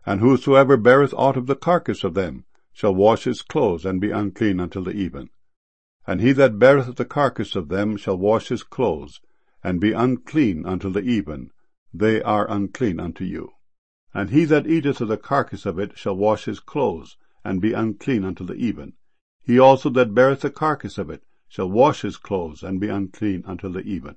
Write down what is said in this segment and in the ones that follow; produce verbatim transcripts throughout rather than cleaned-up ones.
And whosoever beareth aught of the carcass of them shall wash his clothes, and be unclean until the even. And he that beareth the carcass of them shall wash his clothes, and be unclean until the even. They are unclean unto you. And he that eateth of the carcass of it shall wash his clothes, and be unclean until the even. He also that beareth the carcass of it shall wash his clothes, and be unclean until the even.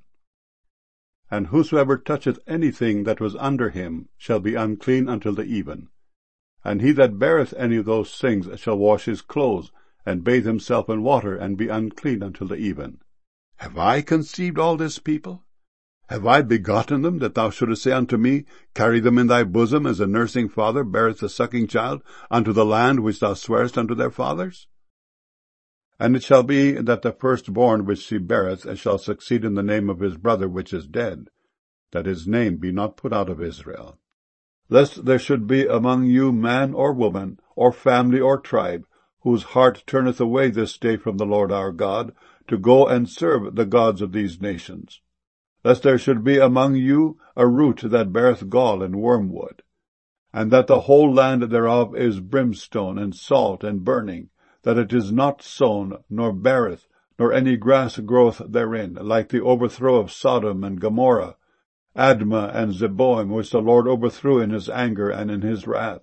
And whosoever toucheth anything that was under him shall be unclean until the even. And he that beareth any of those things shall wash his clothes, and bathe himself in water, and be unclean until the even. Have I conceived all this people? Have I begotten them, that thou shouldest say unto me, Carry them in thy bosom, as a nursing father beareth the sucking child, unto the land which thou swarest unto their fathers? And it shall be that the firstborn which she beareth shall succeed in the name of his brother which is dead, that his name be not put out of Israel. Lest there should be among you man or woman, or family or tribe, whose heart turneth away this day from the Lord our God, to go and serve the gods of these nations. Lest there should be among you a root that beareth gall and wormwood, and that the whole land thereof is brimstone and salt and burning, that it is not sown, nor beareth, nor any grass groweth therein, like the overthrow of Sodom and Gomorrah, Admah and Zeboim, which the Lord overthrew in his anger and in his wrath.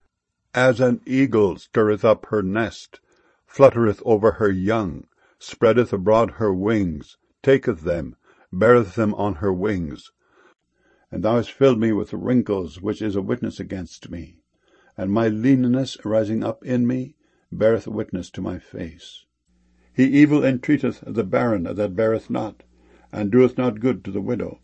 As an eagle stirreth up her nest, fluttereth over her young, spreadeth abroad her wings, taketh them, beareth them on her wings. And thou hast filled me with wrinkles, which is a witness against me, and my leanness rising up in me beareth witness to my face. He evil entreateth the barren that beareth not, and doeth not good to the widow.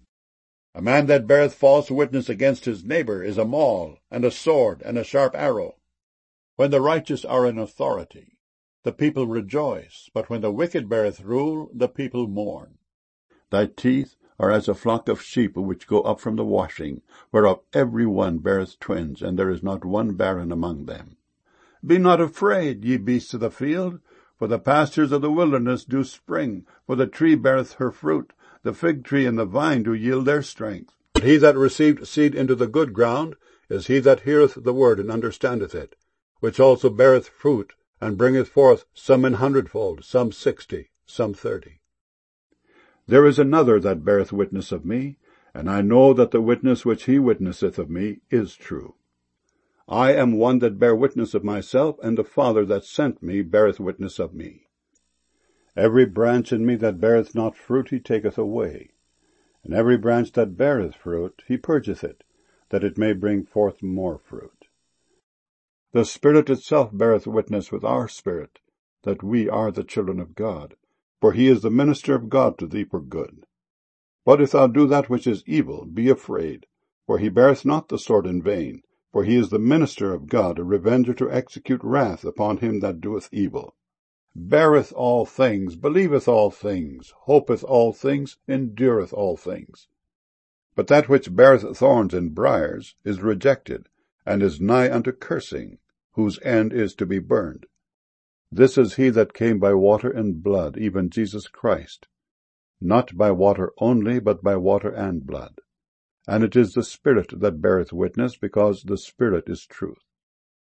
A man that beareth false witness against his neighbor is a maul, and a sword, and a sharp arrow. When the righteous are in authority, the people rejoice, but when the wicked beareth rule, the people mourn. Thy teeth are as a flock of sheep which go up from the washing, whereof every one beareth twins, and there is not one barren among them. Be not afraid, ye beasts of the field, for the pastures of the wilderness do spring, for the tree beareth her fruit, the fig tree and the vine do yield their strength. But he that received seed into the good ground is he that heareth the word and understandeth it, which also beareth fruit, and bringeth forth some an hundredfold, some sixty, some thirty. There is another that beareth witness of me, and I know that the witness which he witnesseth of me is true. I am one that bear witness of myself, and the Father that sent me beareth witness of me. Every branch in me that beareth not fruit he taketh away, and every branch that beareth fruit he purgeth it, that it may bring forth more fruit. The Spirit itself beareth witness with our spirit, that we are the children of God, for he is the minister of God to thee for good. But if thou do that which is evil, be afraid, for he beareth not the sword in vain, for he is the minister of God, a revenger to execute wrath upon him that doeth evil. Beareth all things, believeth all things, hopeth all things, endureth all things. But that which beareth thorns and briars is rejected, and is nigh unto cursing, whose end is to be burned. This is he that came by water and blood, even Jesus Christ, not by water only, but by water and blood. And it is the Spirit that beareth witness, because the Spirit is truth.